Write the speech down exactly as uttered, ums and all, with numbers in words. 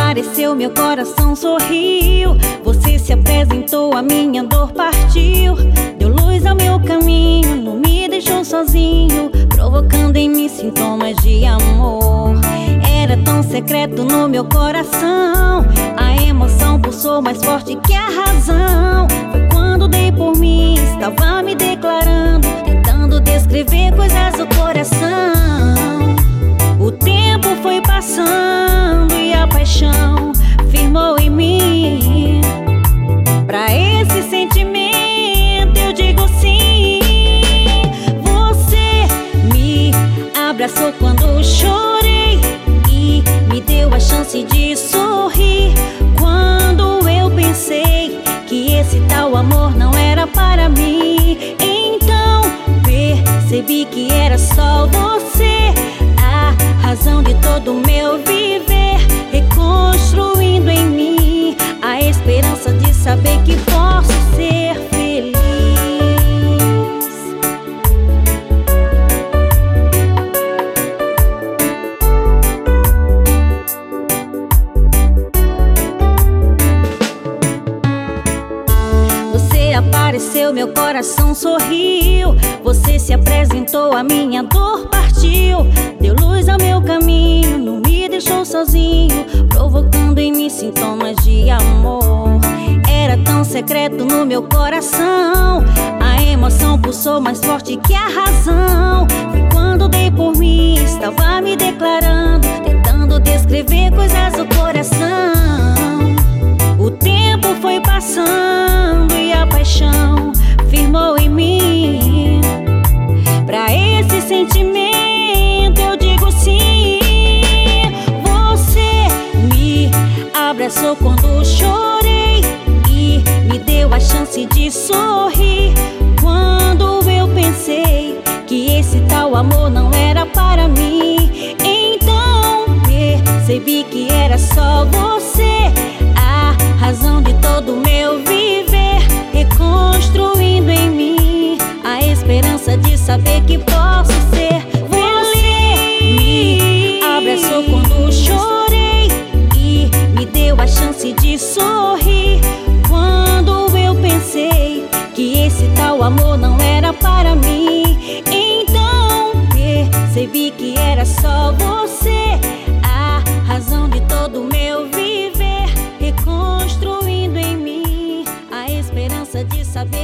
apareceu, meu coração sorriu. Você se apresentou, a minha dor partiu. Deu luz ao meu caminho, não me deixou sozinho, provocando em mim sintomas de amor. Era tão secreto no meu coração, a emoção pulsou mais forte que a razão. Foi quando dei por mim, estava me declarando, tentando descrever coisas do coração. O tempo foi passando e a paixão firmou em mim. Pra esse sentimento eu digo sim. Você me abraçou quando chorei e me deu a chance de sorrir. Quando eu pensei que esse tal amor não era para mim, então percebi que era só você, a razão de todo o meu viver, reconstruindo em mim a esperança de saber que posso ser feliz. Você apareceu, meu coração sorriu. Você se apresentou, a minha dor partiu. Deu luz ao meu caminho, não me deixou sozinho, provocando em mim sintomas de amor. Era tão secreto no meu coração, a emoção pulsou mais forte que a razão. Foi quando dei por mim, estava me declarando, tentando descrever coisas do coração. O tempo foi passando e a paixão firmou em mim. Pra esse sentimento eu digo sim. Você me abraçou quando chorei e me deu a chance de sorrir. Quando eu pensei que esse tal amor não era para mim, então percebi que era só você, a razão de todo o meu viver, reconstruindo em mim a esperança de saber que posso ser feliz. Você me abraçou quando chorei e me deu a chance de sorrir. Quando eu pensei que esse tal amor não era para mim, então percebi que era só você, a razão de todo o meu viver, reconstruindo em mim a esperança de saber